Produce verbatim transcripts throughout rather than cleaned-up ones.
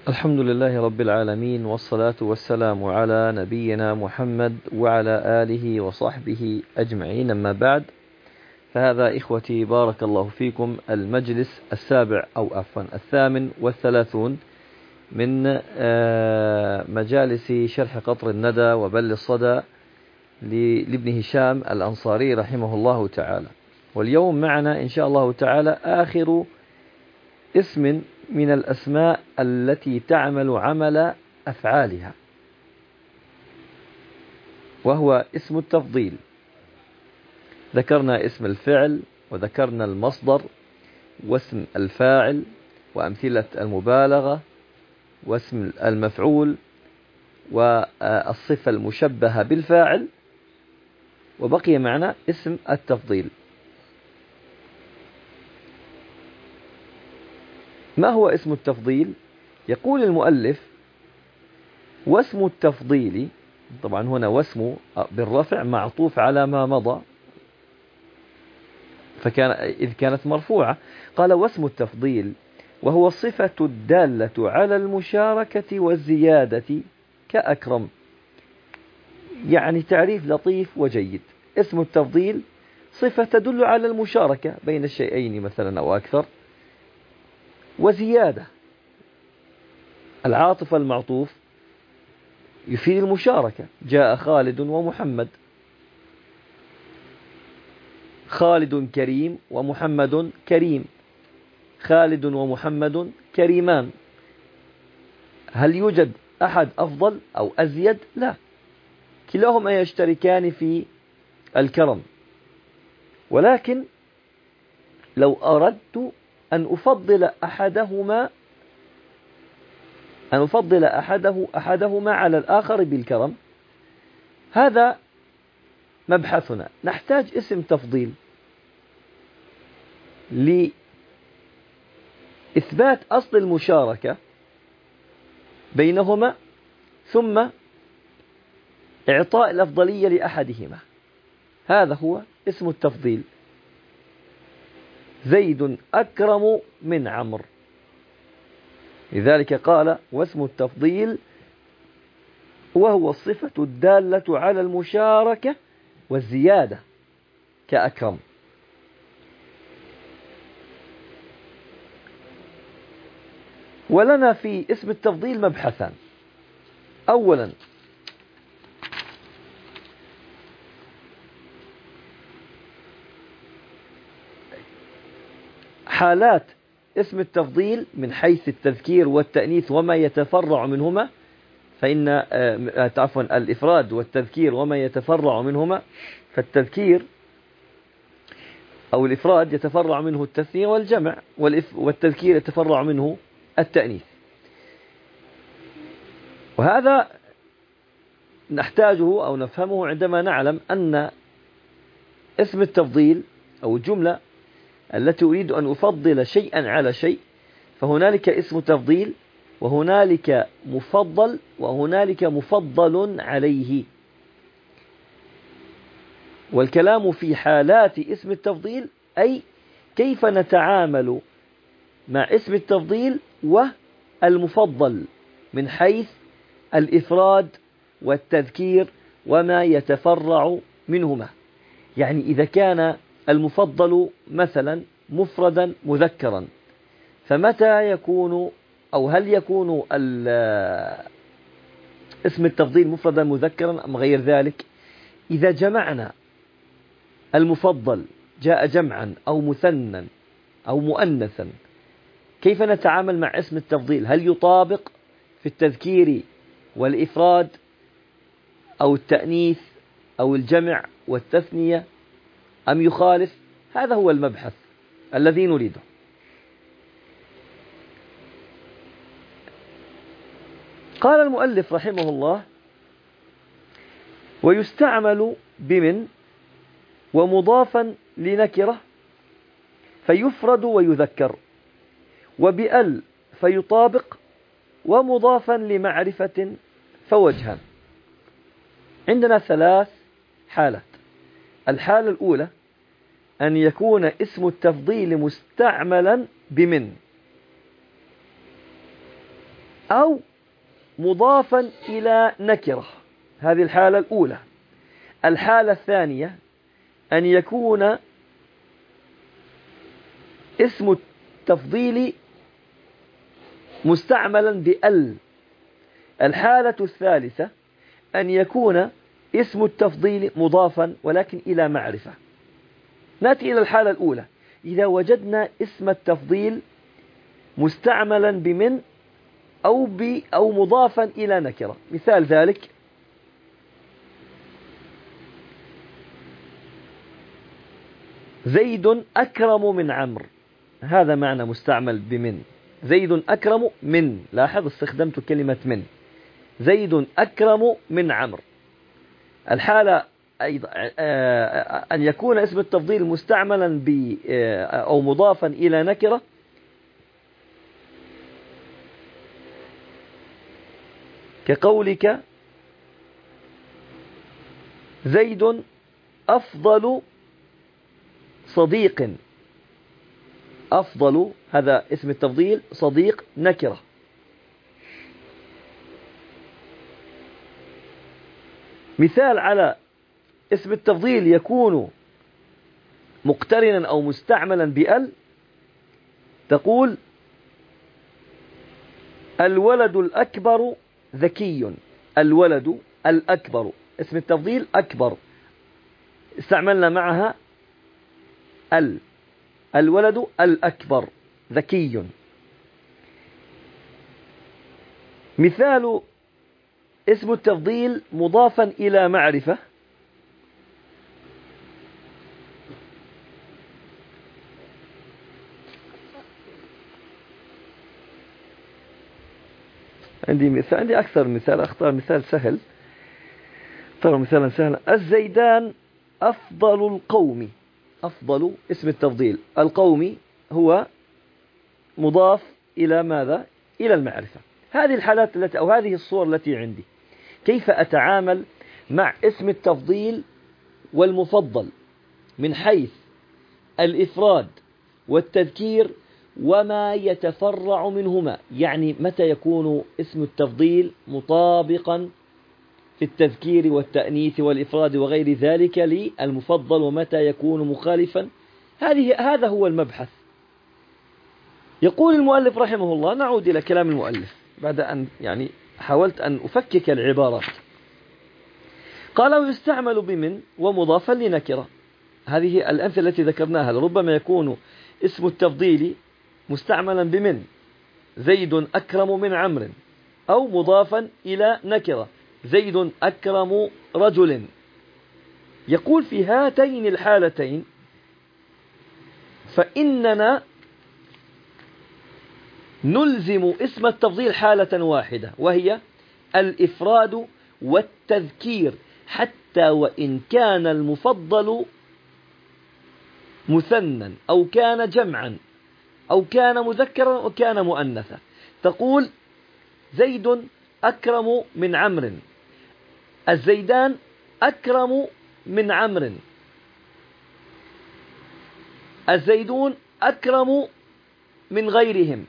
الحمد لله رب العالمين، والصلاة والسلام على نبينا محمد وعلى آله وصحبه أجمعين، أما بعد. فهذا إخوتي بارك الله فيكم المجلس السابع أو عفوا الثامن والثلاثون من مجالس شرح قطر الندى وبل الصدى لابن هشام الأنصاري رحمه الله تعالى. واليوم معنا إن شاء الله تعالى آخر اسم من الأسماء التي تعمل عمل أفعالها، وهو اسم التفضيل. ذكرنا اسم الفعل، وذكرنا المصدر، واسم الفاعل، وأمثلة المبالغة، واسم المفعول، والصفة المشبهة بالفاعل، وبقي معنا اسم التفضيل. ما هو اسم التفضيل؟ يقول المؤلف: واسم التفضيل، طبعا هنا واسم بالرفع معطوف على ما مضى، فكان إذ كانت مرفوعة. قال: واسم التفضيل وهو الصفة الدالة على المشاركة والزيادة كأكرم. يعني تعريف لطيف وجيد. اسم التفضيل صفة تدل على المشاركة بين الشيئين مثلا أو أكثر، وزيادة. العاطف المعطوف يفيد المشاركة. جاء خالد ومحمد، خالد كريم ومحمد كريم، خالد ومحمد كريمان. هل يوجد أحد أفضل أو أزيد؟ لا، كلاهما يشتركان في الكرم. ولكن لو أردت أن أفضل أحدهما أن أفضل أحده أحدهما على الآخر بالكرم، هذا مبحثنا. نحتاج اسم تفضيل لإثبات أصل المشاركة بينهما، ثم إعطاء الأفضلية لأحدهما. هذا هو اسم التفضيل. زيد أكرم من عمرو. لذلك قال: واسم التفضيل وهو الصفة الدالة على المشاركة والزيادة كأكرم. ولنا في اسم التفضيل مبحثان. أولا، حالات اسم التفضيل من حيث التذكير والتأنيث وما يتفرع منهما، فإن عفوا الإفراد والتذكير وما يتفرع منهما. فالتذكير أو الإفراد يتفرع منه التثنية والجمع، والتذكير يتفرع منه التأنيث. وهذا نحتاجه أو نفهمه عندما نعلم أن اسم التفضيل أو الجملة التي أريد أن أفضل شيئا على شيء، فهنالك اسم تفضيل، وهنالك مفضل، وهنالك مفضل عليه. والكلام في حالات اسم التفضيل، أي كيف نتعامل مع اسم التفضيل والمفضل من حيث الإفراد والتذكير وما يتفرع منهما. يعني إذا كان المفضل مثلا مفردا مذكرا، فمتى يكون أو هل يكون اسم التفضيل مفردا مذكرا أم غير ذلك؟ إذا جمعنا المفضل جاء جمعا أو مثنى أو مؤنثا، كيف نتعامل مع اسم التفضيل؟ هل يطابق في التذكير والإفراد أو التأنيث أو الجمع والتثنية أم يخالف؟ هذا هو المبحث الذي نريده. قال المؤلف رحمه الله: ويستعمل بمن ومضافا لنكرة فيفرد ويذكر، وبأل فيطابق، ومضافا لمعرفة فوجها. عندنا ثلاث حالات. الحالة الأولى أن يكون اسم التفضيل مستعملا بمن. أو مضافا إلى نكرة. هذه الحالة الأولى. الحالة الثانية أن يكون اسم التفضيل مستعملا بأل. الحالة الثالثة أن يكون اسم التفضيل مضافا ولكن إلى معرفة. نأتي إلى الحالة الأولى. إذا وجدنا اسم التفضيل مستعملا بمن أو ب أو مضافا إلى نكرة. مثال ذلك: زيد أكرم من عمرو. هذا معنى مستعمل بمن. زيد أكرم من، لاحظ استخدمت كلمة من. زيد أكرم من عمرو. الحالة أيضا أن يكون اسم التفضيل مستعملا ب أو مضافا إلى نكرة، كقولك زيد أفضل صديق. أفضل هذا اسم التفضيل، صديق نكرة. مثال على اسم التفضيل يكون مقترنا أو مستعملا بأل، تقول الولد الأكبر ذكي. الولد الأكبر اسم التفضيل أكبر، استعملنا معها ال. الولد الأكبر ذكي. مثال اسم التفضيل مضافا إلى معرفة: عندي مثال، عندي أكثر مثال، أختار مثال سهل. اختار مثالا سهلا: الزيدان أفضل القوم. أفضل اسم التفضيل، القوم هو مضاف إلى ماذا؟ إلى المعرفة. هذه الحالات التي أو هذه الصور التي عندي. كيف أتعامل مع اسم التفضيل والمفضل من حيث الإفراد والتذكير وما يتفرع منهما؟ يعني متى يكون اسم التفضيل مطابقا في التذكير والتأنيث والإفراد وغير ذلك للمفضل، ومتى يكون مخالفا. هذه هذا هو المبحث. يقول المؤلف رحمه الله، نعود إلى كلام المؤلف بعد أن يعني حاولت أن أفكك العبارات. قال: ويستعمل بمن ومضافا لنكرة. هذه الأمثلة التي ذكرناها. ربما يكون اسم التفضيل مستعملا بمن، زيد أكرم من عمرو، أو مضافا إلى نكرة، زيد أكرم رجل. يقول: في هاتين الحالتين فإننا نلزم اسم التفضيل حالة واحدة، وهي الإفراد والتذكير، حتى وإن كان المفضل مثنى أو كان جمعا أو كان مذكرا أو كان مؤنثا. تقول: زيد أكرم من عمرو، الزيدان أكرم من عمرو، الزيدون أكرم من غيرهم،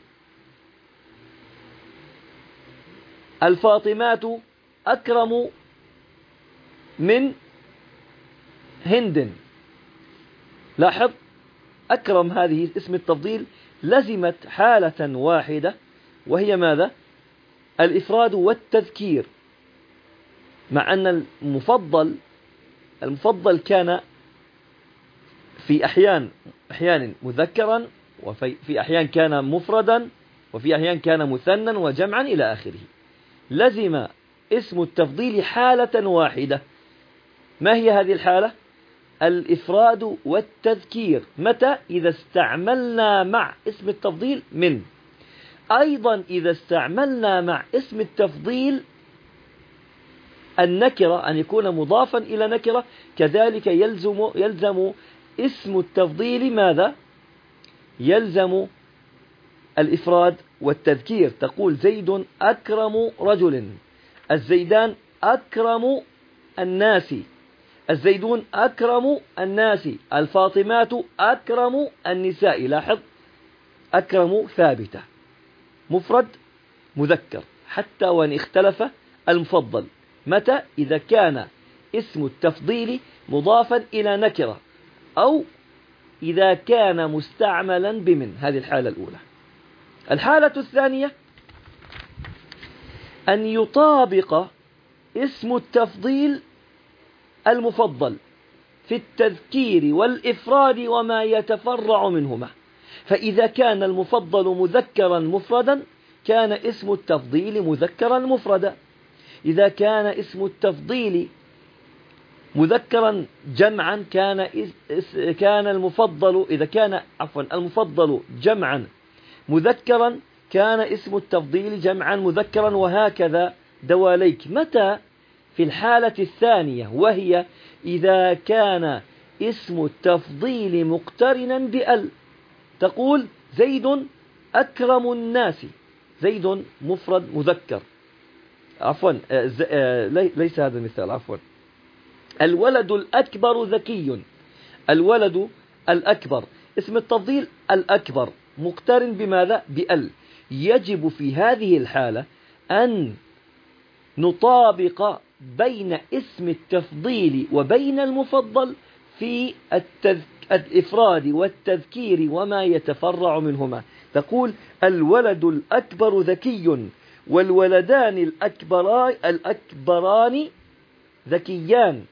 الفاطمات أكرم من هند. لاحظ، أكرم هذه اسم التفضيل لزمت حالة واحدة، وهي ماذا؟ الإفراد والتذكير، مع أن المفضل المفضل كان في أحيان أحيان مذكرا، وفي أحيان كان مفردا، وفي أحيان كان مثنى وجمعا إلى آخره. لزم اسم التفضيل حالة واحدة. ما هي هذه الحالة؟ الإفراد والتذكير. متى؟ إذا استعملنا مع اسم التفضيل من. أيضا إذا استعملنا مع اسم التفضيل النكرة، أن يكون مضافا إلى نكرة، كذلك يلزم يلزم اسم التفضيل ماذا؟ يلزم الإفراد والتذكير. تقول: زيد أكرم رجل، الزيدان أكرم الناس، الزيدون أكرم الناس، الفاطمات أكرم النساء. لاحظ، أكرم ثابتة، مفرد مذكر حتى وإن اختلف المفضل. متى؟ إذا كان اسم التفضيل مضافا إلى نكرة أو إذا كان مستعملا بمن. هذه الحالة الأولى. الحالة الثانية أن يطابق اسم التفضيل المفضل في التذكير والإفراد وما يتفرع منهما. فإذا كان المفضل مذكرا مفردا كان اسم التفضيل مذكرا مفردا. إذا كان اسم التفضيل مذكرا جمعا كان كان المفضل إذا كان عفوا المفضل جمعا مذكرا كان اسم التفضيل جمعا مذكرا، وهكذا دواليك. متى؟ في الحالة الثانية، وهي إذا كان اسم التفضيل مقترنا بأل. تقول زيد أكرم الناس. زيد مفرد مذكر، عفوا ليس هذا المثال، عفوا الولد الأكبر ذكي. الولد الأكبر اسم التفضيل الأكبر مقترن بماذا؟ بأل. يجب في هذه الحالة أن نطابق بين اسم التفضيل وبين المفضل في الإفراد والتذكير وما يتفرع منهما. تقول الولد الأكبر ذكي، والولدان الأكبران, الأكبران ذكيان،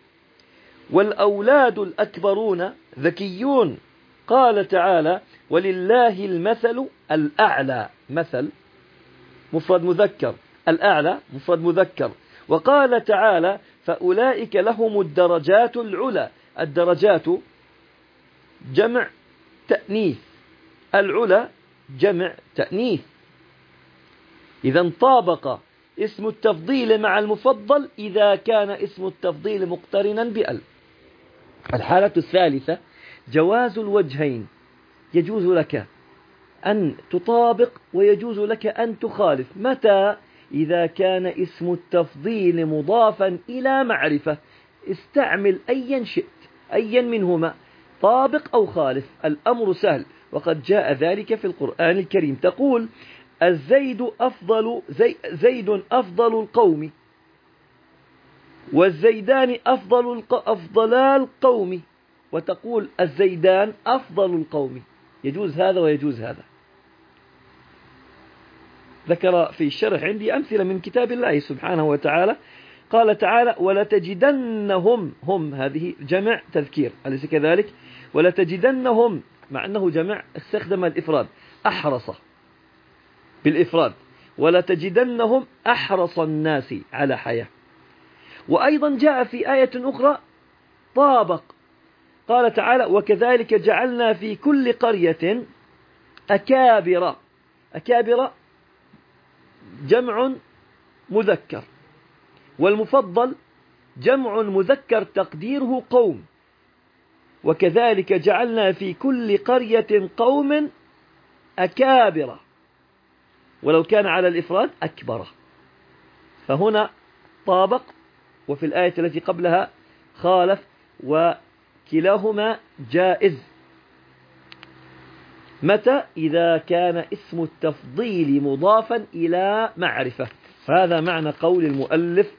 والأولاد الأكبرون ذكيون. قال تعالى ولله المثل الأعلى. مثل مفرد مذكر، الأعلى مفرد مذكر. وقال تعالى فأولئك لهم الدرجات العلى. الدرجات جمع تأنيث، العلى جمع تأنيث. إذا طابق اسم التفضيل مع المفضل إذا كان اسم التفضيل مقترنا بأل. الحالة الثالثة جواز الوجهين. يجوز لك أن تطابق ويجوز لك أن تخالف. متى؟ إذا كان اسم التفضيل مضافا إلى معرفة. استعمل أيا شئت، أيا منهما، طابق أو خالف، الأمر سهل، وقد جاء ذلك في القرآن الكريم. تقول الزيد أفضل زي زيد أفضل القوم، والزيدان أفضل أفضلا القوم، وتقول الزيدان أفضل القوم. يجوز هذا ويجوز هذا. ذكر في الشرح عندي أمثلة من كتاب الله سبحانه وتعالى. قال تعالى ولتجدنهم، هم هذه جمع تذكير أليس كذلك؟ ولتجدنهم مع أنه جمع استخدم الإفراد، أحرص بالإفراد، ولتجدنهم أحرص الناس على حياة. وأيضا جاء في آية أخرى طابق، قال تعالى وكذلك جعلنا في كل قرية أكابر. أكابر جمع مذكر، والمفضل جمع مذكر تقديره قوم. وكذلك جعلنا في كل قرية قوم أكابر، ولو كان على الإفراد أكبر. فهنا طابق، وفي الآية التي قبلها خالف، وكلاهما جائز. متى؟ إذا كان اسم التفضيل مضافا إلى معرفة. هذا معنى قول المؤلف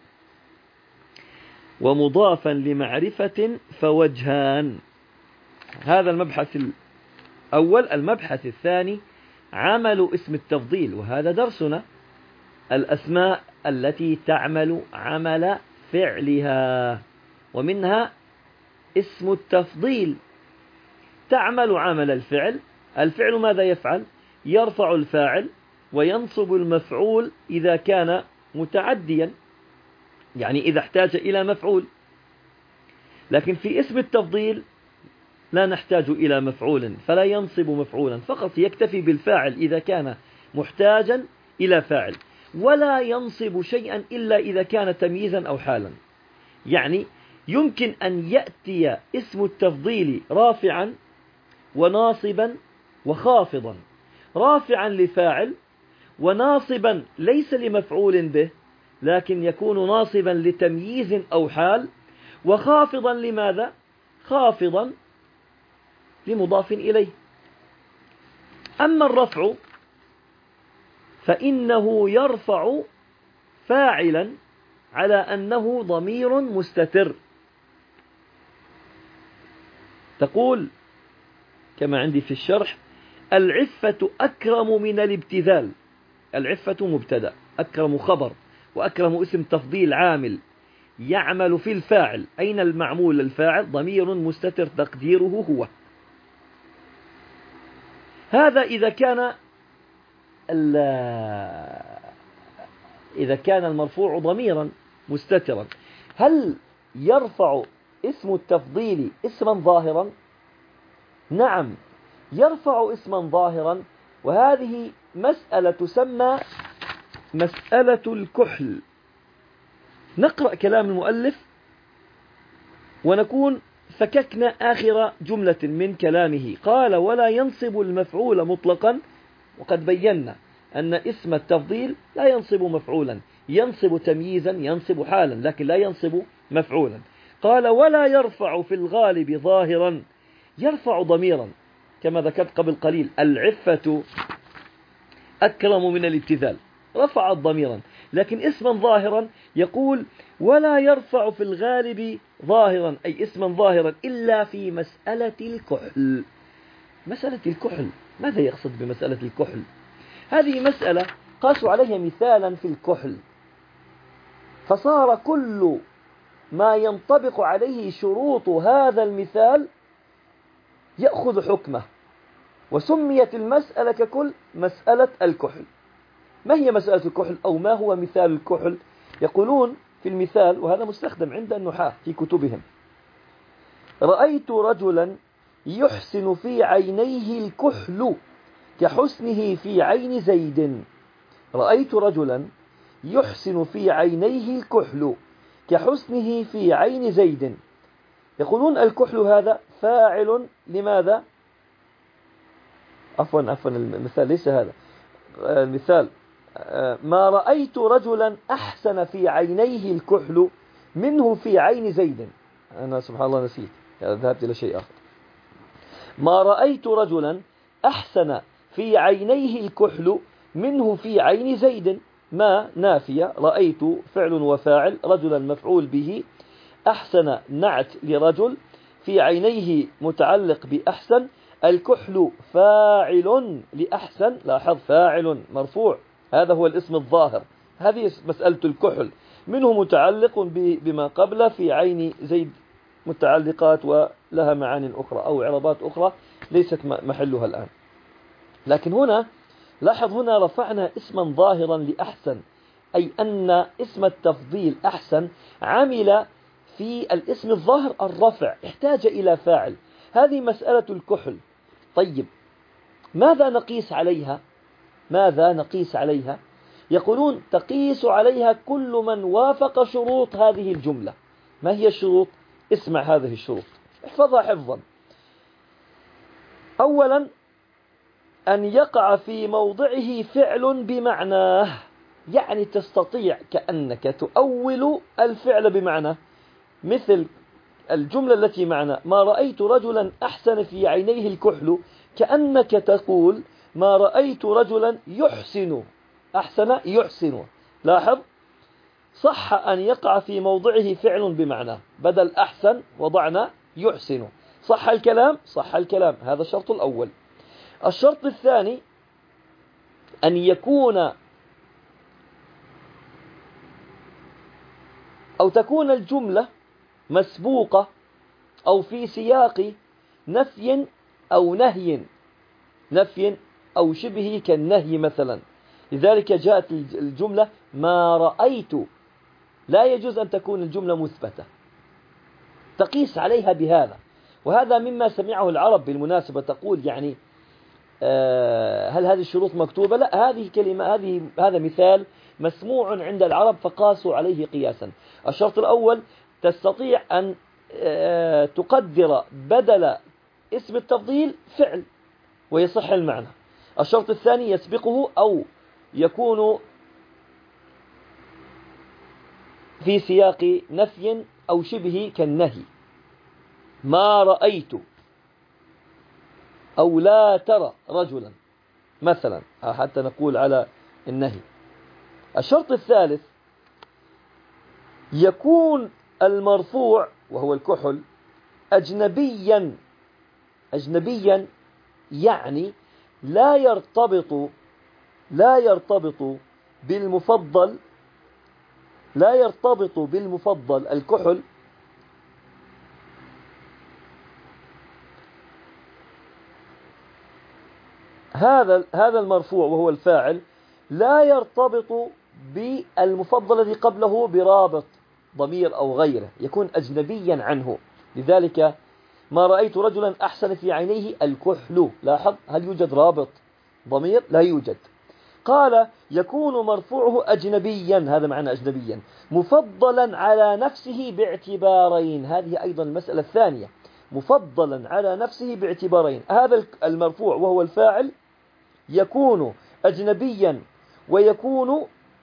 ومضافا لمعرفة فوجهان. هذا المبحث الأول. المبحث الثاني عمل اسم التفضيل، وهذا درسنا، الأسماء التي تعمل عمل فعلها، ومنها اسم التفضيل تعمل عمل الفعل. الفعل ماذا يفعل؟ يرفع الفاعل وينصب المفعول إذا كان متعديا، يعني إذا احتاج إلى مفعول. لكن في اسم التفضيل لا نحتاج إلى مفعول، فلا ينصب مفعولا، فقط يكتفي بالفاعل إذا كان محتاجا إلى فاعل، ولا ينصب شيئا إلا إذا كان تمييزا أو حالا. يعني يمكن أن يأتي اسم التفضيل رافعا وناصبا وخافضا، رافعا لفاعل وناصبا ليس لمفعول به، لكن يكون ناصبا لتمييز أو حال، وخافضا لماذا؟ خافضا لمضاف إليه. أما الرفع فإنه يرفع فاعلا على أنه ضمير مستتر. تقول كما عندي في الشرح: العفة أكرم من الابتذال. العفة مبتدأ، أكرم خبر، وأكرم اسم تفضيل عامل يعمل في الفاعل. أين المعمول الفاعل؟ ضمير مستتر تقديره هو. هذا إذا كان إذا كان المرفوع ضميرا مستترا. هل يرفع اسم التفضيل اسما ظاهرا؟ نعم، يرفع اسما ظاهرا، وهذه مسألة تسمى مسألة الكحل. نقرأ كلام المؤلف ونكون فككنا آخر جملة من كلامه. قال: ولا ينصب المفعول مطلقا. وقد بينا أن اسم التفضيل لا ينصب مفعولا، ينصب تمييزا، ينصب حالا، لكن لا ينصب مفعولا. قال: ولا يرفع في الغالب ظاهرا. يرفع ضميرا كما ذكرت قبل قليل: العفة أكرم من الابتذال، رفعت ضميرا، لكن اسما ظاهرا يقول: ولا يرفع في الغالب ظاهرا، أي اسما ظاهرا، إلا في مسألة الكحل. مسألة الكحل، ماذا يقصد بمسألة الكحل؟ هذه مسألة قاسوا عليها مثالا في الكحل، فصار كل ما ينطبق عليه شروط هذا المثال يأخذ حكمه، وسميت المسألة ككل مسألة الكحل. ما هي مسألة الكحل، أو ما هو مثال الكحل؟ يقولون في المثال، وهذا مستخدم عند النحاة في كتبهم: رأيت رجلا يحسن في عينيه الكحل كحسنه في عين زيد. رأيت رجلا يحسن في عينيه الكحل كحسنه في عين زيد. يقولون الكحل هذا فاعل لماذا؟ عفوا عفوا المثال ليس هذا المثال. ما رأيت رجلا أحسن في عينيه الكحل منه في عين زيد. أنا سبحان الله نسيت، ذهبت إلى شيء آخر. ما رأيت رجلا أحسن في عينيه الكحل منه في عين زيد. ما نافية، رأيت فعل وفاعل، رجلا مفعول به، أحسن نعت لرجل، في عينيه متعلق بأحسن، الكحل فاعل لأحسن، لاحظ فاعل مرفوع، هذا هو الاسم الظاهر. هذه مسألة الكحل، منه متعلق بما قبله، في عين زيد متعلقات ولها معاني أخرى أو عربات أخرى ليست محلها الآن. لكن هنا لاحظ، هنا رفعنا اسما ظاهرا لأحسن، أي أن اسم التفضيل أحسن عمل في الاسم الظاهر الرفع، احتاج إلى فاعل. هذه مسألة الكحل. طيب، ماذا نقيس عليها؟ ماذا نقيس عليها؟ يقولون تقيس عليها كل من وافق شروط هذه الجملة. ما هي الشروط؟ اسمع هذه الشروط، احفظها حفظا. أولا، أن يقع في موضعه فعل بمعناه، يعني تستطيع كأنك تؤول الفعل بمعنى، مثل الجملة التي معنا: ما رأيت رجلا أحسن في عينيه الكحل، كأنك تقول: ما رأيت رجلا يحسن. أحسن يحسن، لاحظ، صح أن يقع في موضعه فعل بمعنى، بدل أحسن وضعنا يحسن. صح الكلام؟ صح الكلام، هذا الشرط الأول. الشرط الثاني: أن يكون أو تكون الجملة مسبوقة أو في سياق نفي أو نهي، نفي أو شبه كالنهي مثلا. لذلك جاءت الجملة ما رأيت. لا يجوز أن تكون الجملة مثبتة، تقيس عليها بهذا. وهذا مما سمعه العرب بالمناسبة، تقول يعني آه هل هذه الشروط مكتوبة؟ لا، هذه كلمة، هذه هذا مثال مسموع عند العرب فقاسوا عليه قياسا. الشرط الأول: تستطيع أن آه تقدر بدل اسم التفضيل فعل ويصح المعنى. الشرط الثاني: يسبقه أو يكون في سياق نفي أو شبه كالنهي. ما رأيت أو لا ترى رجلا مثلا، حتى نقول على النهي. الشرط الثالث يكون المرفوع وهو الكحل أجنبيا أجنبيا يعني لا يرتبط لا يرتبط بالمفضل لا يرتبط بالمفضل الكحل هذا هذا المرفوع وهو الفاعل لا يرتبط بالمفضل الذي قبله برابط ضمير أو غيره، يكون أجنبيا عنه. لذلك ما رأيت رجلا أحسن في عينيه الكحل، لاحظ هل يوجد رابط ضمير؟ لا يوجد. قال يكون مرفوعه أجنبيا، هذا معنى أجنبيا، مفضلا على نفسه باعتبارين. هذه أيضا المسألة الثانية، مفضلا على نفسه باعتبارين. هذا المرفوع وهو الفاعل يكون أجنبيا ويكون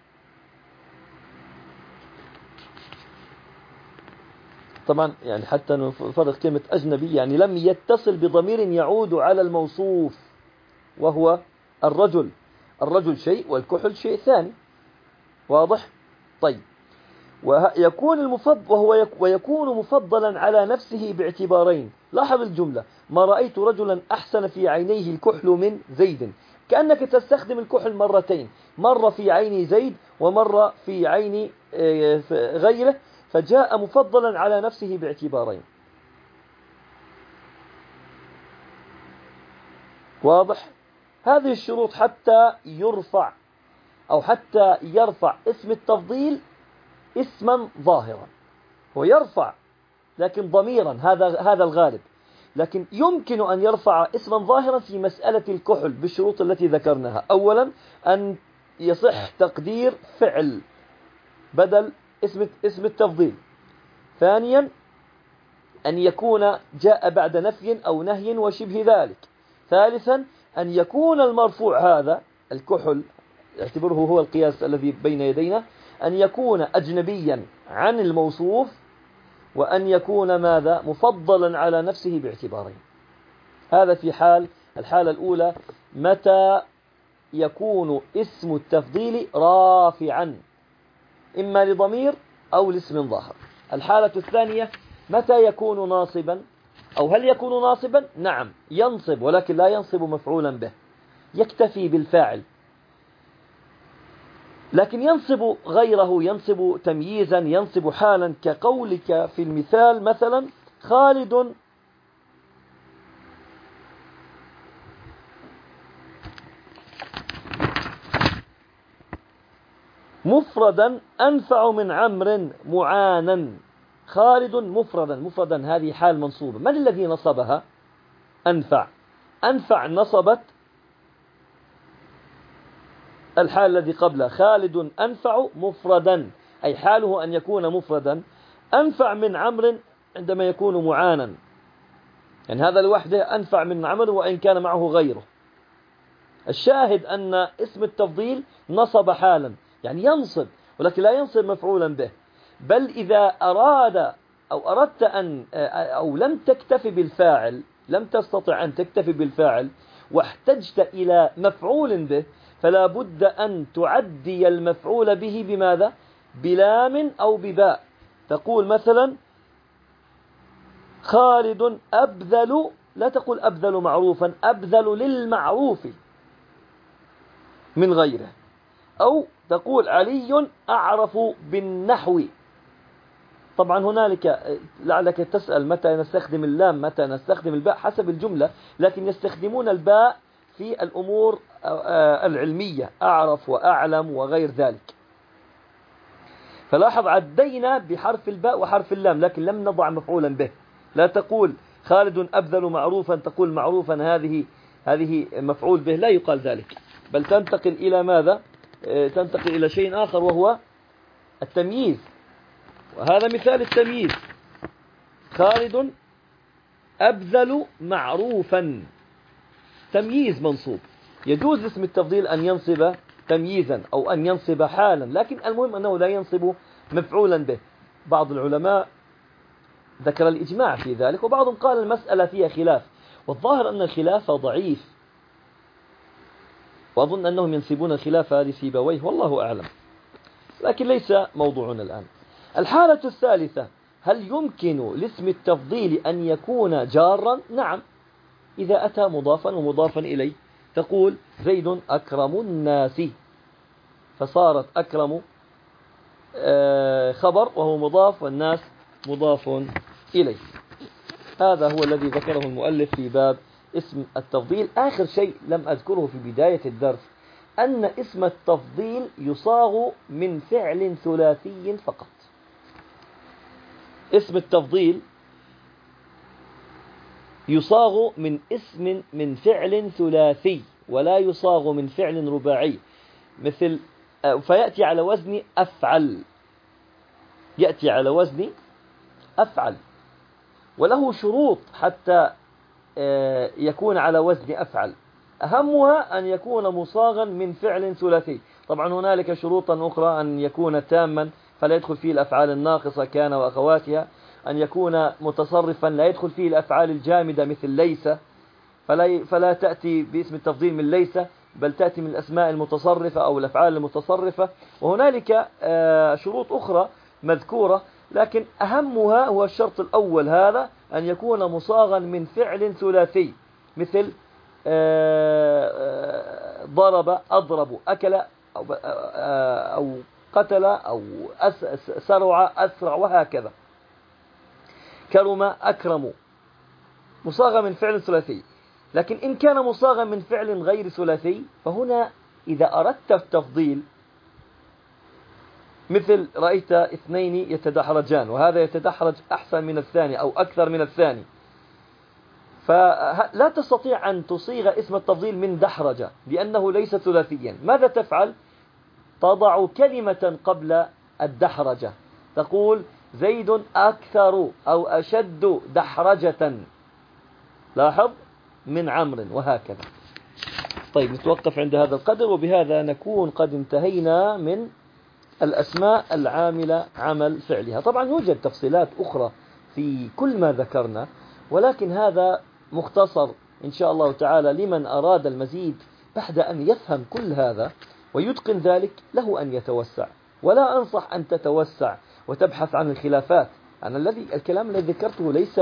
طبعا يعني حتى نفرق كلمة أجنبي يعني لم يتصل بضمير يعود على الموصوف وهو الرجل. الرجل شيء والكحل شيء ثاني، واضح؟ طيب، ويكون المفضل وهو ويكون مفضلا على نفسه باعتبارين. لاحظ الجملة: ما رأيت رجلا أحسن في عينيه الكحل من زيد. كأنك تستخدم الكحل مرتين، مرة في عين زيد ومرة في عين غيره، فجاء مفضلا على نفسه باعتبارين. واضح؟ هذه الشروط حتى يرفع أو حتى يرفع اسم التفضيل اسما ظاهرا. هو يرفع لكن ضميرا، هذا هذا الغالب، لكن يمكن أن يرفع اسما ظاهرا في مسألة الكحل بالشروط التي ذكرناها. أولا أن يصح تقدير فعل بدل اسم اسم التفضيل. ثانيا أن يكون جاء بعد نفي أو نهي وشبه ذلك. ثالثا أن يكون المرفوع هذا الكحل، اعتبره هو القياس الذي بين يدينا، أن يكون أجنبيا عن الموصوف، وأن يكون ماذا؟ مفضلا على نفسه باعتبارين. هذا في حال الحالة الأولى متى يكون اسم التفضيل رافعا إما لضمير أو لاسم ظاهر. الحالة الثانية متى يكون ناصبا، أو هل يكون ناصبا؟ نعم ينصب، ولكن لا ينصب مفعولا به، يكتفي بالفاعل، لكن ينصب غيره، ينصب تمييزا، ينصب حالا، كقولك في المثال مثلا: خالد مفردا أنفع من عمرو معانا. خالد مفردا، مفردا هذه حال منصوبة. من الذي نصبها؟ أنفع. أنفع نصبت الحال الذي قبله: خالد أنفع مفردا، أي حاله أن يكون مفردا. أنفع من عمرو عندما يكون معانا، يعني هذا لوحده أنفع من عمرو وإن كان معه غيره. الشاهد أن اسم التفضيل نصب حالا، يعني ينصب، ولكن لا ينصب مفعولا به. بل إذا أراد أو أردت أن أو لم تكتفي بالفاعل، لم تستطع أن تكتفي بالفاعل واحتجت إلى مفعول به، فلا بد أن تعدي المفعول به بماذا؟ بلام أو بباء. تقول مثلا: خالد أبذل، لا تقول أبذل معروفا، أبذل للمعروف من غيره. أو تقول: علي أعرف بالنحو. طبعا هنالك لعلك تسأل متى نستخدم اللام متى نستخدم الباء، حسب الجملة، لكن يستخدمون الباء في الأمور العلمية، أعرف وأعلم وغير ذلك. فلاحظ عدينا بحرف الباء وحرف اللام، لكن لم نضع مفعولا به. لا تقول خالد أبذل معروفا تقول معروفا هذه هذه مفعول به، لا يقال ذلك، بل تنتقل إلى ماذا؟ تنتقل إلى شيء آخر وهو التمييز. وهذا مثال التمييز: خالد أبذل معروفا، تمييز منصوب. يجوز اسم التفضيل أن ينصب تمييزا أو أن ينصب حالا، لكن المهم أنه لا ينصب مفعولا به. بعض العلماء ذكر الإجماع في ذلك، وبعضهم قال المسألة فيها خلاف، والظاهر أن الخلاف ضعيف. وأظن أنهم ينسبون الخلافة لسيبويه والله أعلم، لكن ليس موضوعنا الآن. الحالة الثالثة: هل يمكن لاسم التفضيل أن يكون جارا؟ نعم، إذا أتى مضافا ومضافا إليه. تقول زيد أكرم الناس، فصارت أكرم خبر وهو مضاف والناس مضاف إليه. هذا هو الذي ذكره المؤلف في باب اسم التفضيل. آخر شيء لم أذكره في بداية الدرس أن اسم التفضيل يصاغ من فعل ثلاثي فقط. اسم التفضيل يصاغ من اسم من فعل ثلاثي ولا يصاغ من فعل رباعي، مثل فيأتي على وزن أفعل، يأتي على وزن أفعل، وله شروط حتى يكون على وزن أفعل. أهمها أن يكون مصاغا من فعل ثلاثي. طبعا هنالك شروطا أخرى: أن يكون تاما فلا يدخل فيه الأفعال الناقصة كان وأخواتها، أن يكون متصرفا لا يدخل فيه الأفعال الجامدة مثل ليس، فلا, فلا تأتي باسم التفضيل من ليس بل تأتي من الأسماء المتصرفة أو الأفعال المتصرفة. وهنالك شروط أخرى مذكورة، لكن أهمها هو الشرط الأول هذا، أن يكون مصاغا من فعل ثلاثي، مثل ضرب، أضرب، أكل، أو, أو قتل، أو سرع، أسرع، وهكذا. كرم، أكرم، مصاغا من فعل ثلاثي. لكن إن كان مصاغا من فعل غير ثلاثي فهنا إذا أردت التفضيل، مثل رأيت اثنين يتدحرجان، وهذا يتدحرج أحسن من الثاني أو أكثر من الثاني، فلا تستطيع أن تصيغ اسم التفضيل من دحرجة لأنه ليس ثلاثيا. ماذا تفعل؟ تضع كلمة قبل الدحرجة، تقول زيد أكثر أو أشد دحرجة، لاحظ، من عمرو، وهكذا. طيب نتوقف عند هذا القدر، وبهذا نكون قد انتهينا من الأسماء العاملة عمل فعلها. طبعا يوجد تفصيلات أخرى في كل ما ذكرنا، ولكن هذا مختصر إن شاء الله تعالى لمن أراد المزيد بعد أن يفهم كل هذا ويتقن ذلك، له أن يتوسع. ولا أنصح أن تتوسع وتبحث عن الخلافات. أنا الذي الكلام الذي ذكرته ليس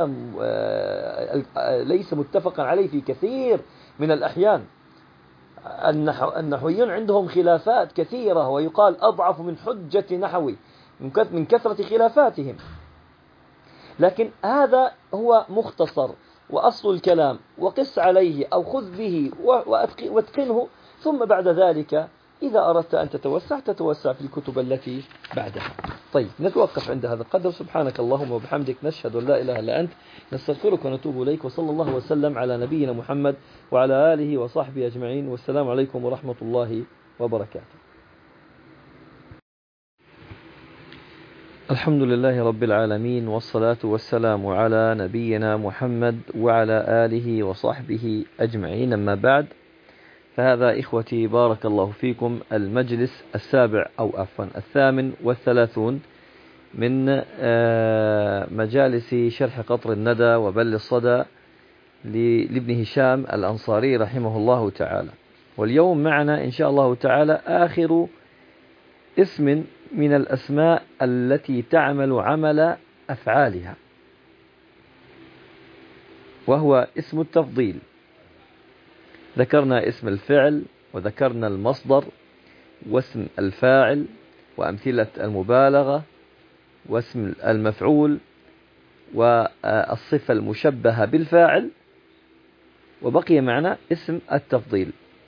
ليس متفقا عليه في كثير من الأحيان. النحويون عندهم خلافات كثيرة، ويقال أضعف من حجة نحوي من كثرة خلافاتهم. لكن هذا هو مختصر وأصل الكلام، وقس عليه أو خذ به واتقنه، ثم بعد ذلك إذا أردت أن تتوسع تتوسع في الكتب التي بعدها. طيب نتوقف عند هذا القدر. سبحانك اللهم وبحمدك، نشهد أن لا إله إلا أنت، نستغفرك ونتوب إليك، وصلى الله وسلم على نبينا محمد وعلى آله وصحبه أجمعين، والسلام عليكم ورحمة الله وبركاته. الحمد لله رب العالمين، والصلاة والسلام على نبينا محمد وعلى آله وصحبه أجمعين، أما بعد، فهذا إخوتي بارك الله فيكم المجلس السابع أو عفوا الثامن والثلاثون من مجالس شرح قطر الندى وبل الصدى لابن هشام الأنصاري رحمه الله تعالى. واليوم معنا إن شاء الله تعالى آخر اسم من الأسماء التي تعمل عمل أفعالها، وهو اسم التفضيل. ذكرنا اسم الفعل، وذكرنا المصدر، واسم الفاعل، وأمثلة المبالغة، واسم المفعول، والصفة المشبهة بالفاعل، وبقي معنا اسم التفضيل.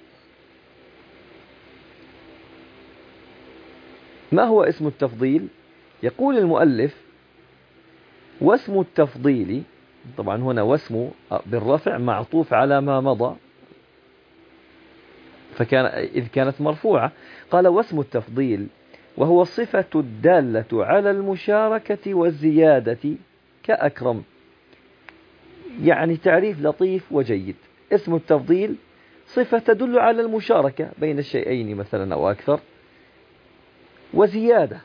ما هو اسم التفضيل؟ يقول المؤلف: واسم التفضيل، طبعا هنا واسم بالرفع معطوف على ما مضى، فكان إذ كانت مرفوعة. قال: واسم التفضيل وهو الصفة الدالة على المشاركة والزيادة كأكرم. يعني تعريف لطيف وجيد. اسم التفضيل صفة تدل على المشاركة بين الشيئين مثلا أو أكثر، وزيادة.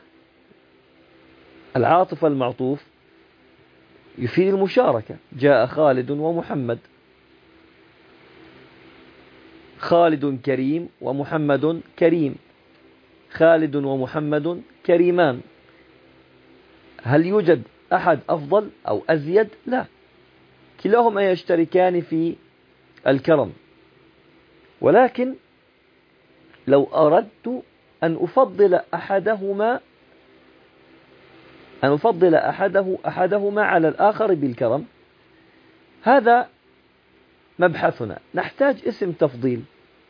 العاطف المعطوف يفيد المشاركة، جاء خالد ومحمد، خالد كريم ومحمد كريم، خالد ومحمد كريمان. هل يوجد أحد أفضل أو أزيد؟ لا، كلاهما يشتركان في الكرم. ولكن لو أردت أن أفضل أحدهما أن أفضل أحده أحدهما على الآخر بالكرم، هذا مبحثنا. نحتاج اسم تفضيل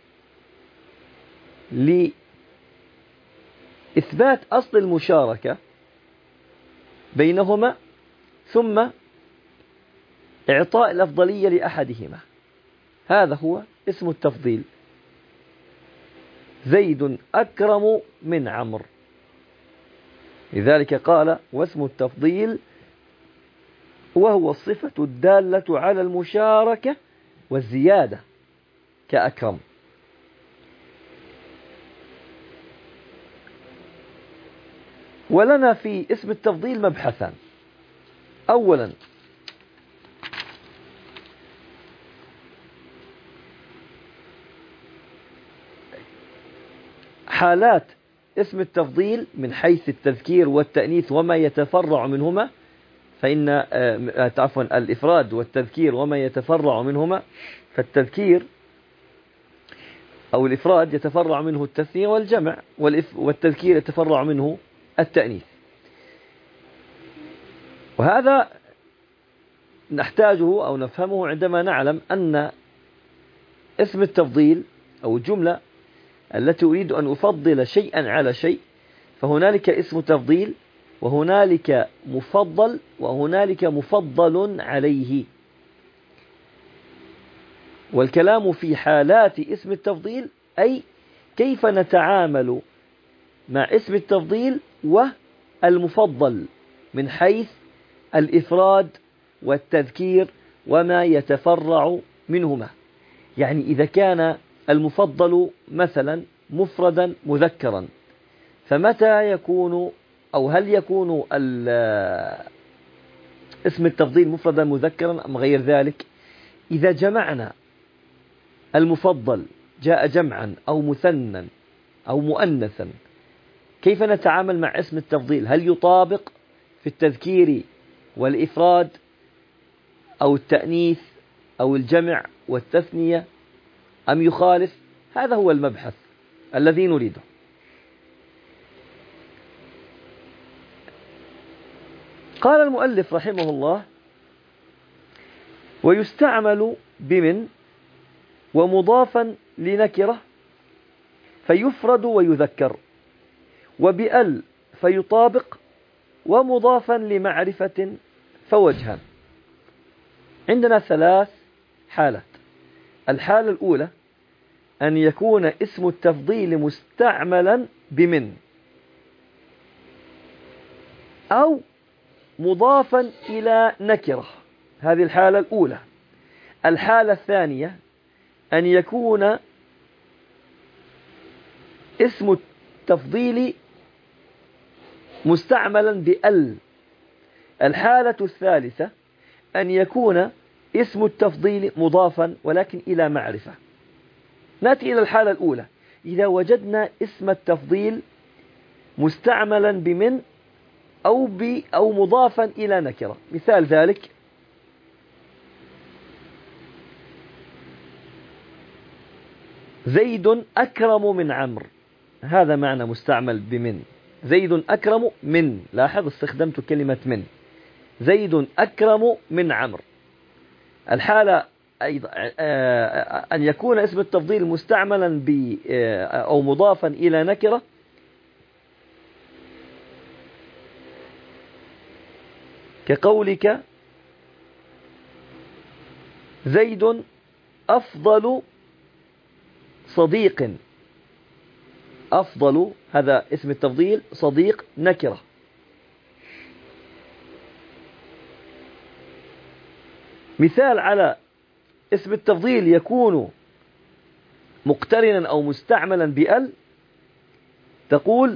لإثبات أصل المشاركة بينهما، ثم إعطاء الأفضلية لأحدهما. هذا هو اسم التفضيل. زيد أكرم من عمرو، لذلك قال واسم التفضيل وهو الصفة الدالة على المشاركة والزيادة كأكرم. ولنا في اسم التفضيل مبحثان. أولا، حالات اسم التفضيل من حيث التذكير والتأنيث وما يتفرع منهما، فإن عفوا الإفراد والتذكير وما يتفرع منهما. فالتذكير أو الإفراد يتفرع منه التثنية والجمع، والتذكير يتفرع منه التأنيث. وهذا نحتاجه أو نفهمه عندما نعلم أن اسم التفضيل أو الجملة التي أريد أن أفضل شيئا على شيء، فهنالك اسم تفضيل، وهنالك مفضل، وهنالك مفضل عليه. والكلام في حالات اسم التفضيل، أي كيف نتعامل مع اسم التفضيل والمفضل من حيث الإفراد والتذكير وما يتفرع منهما. يعني إذا كان المفضل مثلا مفردا مذكرا، فمتى يكون أو هل يكون اسم التفضيل مفردا مذكرا أم غير ذلك؟ إذا جمعنا المفضل جاء جمعا أو مثنى أو مؤنثا، كيف نتعامل مع اسم التفضيل؟ هل يطابق في التذكير والإفراد أو التأنيث أو الجمع والتثنية أم يخالف؟ هذا هو المبحث الذي نريده. قال المؤلف رحمه الله: ويستعمل بمن ومضافا لنكرة فيفرد ويذكر، وبأل فيطابق، ومضافا لمعرفة فوجهان. عندنا ثلاث حالات. الحالة الأولى أن يكون اسم التفضيل مستعملا بمن أو مضافا إلى نكرة، هذه الحالة الأولى. الحالة الثانية أن يكون اسم التفضيل مستعملا بأل. الحالة الثالثة أن يكون اسم التفضيل مضافا ولكن إلى معرفة. نأتي إلى الحالة الأولى. إذا وجدنا اسم التفضيل مستعملا بمن أو ب أو مضافا إلى نكرة، مثال ذلك: زيد أكرم من عمرو، هذا معنى مستعمل بمن. زيد أكرم من، لاحظ استخدمت كلمة من. زيد أكرم من عمرو. الحالة أيضا أن يكون اسم التفضيل مستعملا ب أو مضافا إلى نكرة، كقولك زيد أفضل صديق. أفضل هذا اسم التفضيل، صديق نكرة. مثال على اسم التفضيل يكون مقترنا أو مستعملا بأل، تقول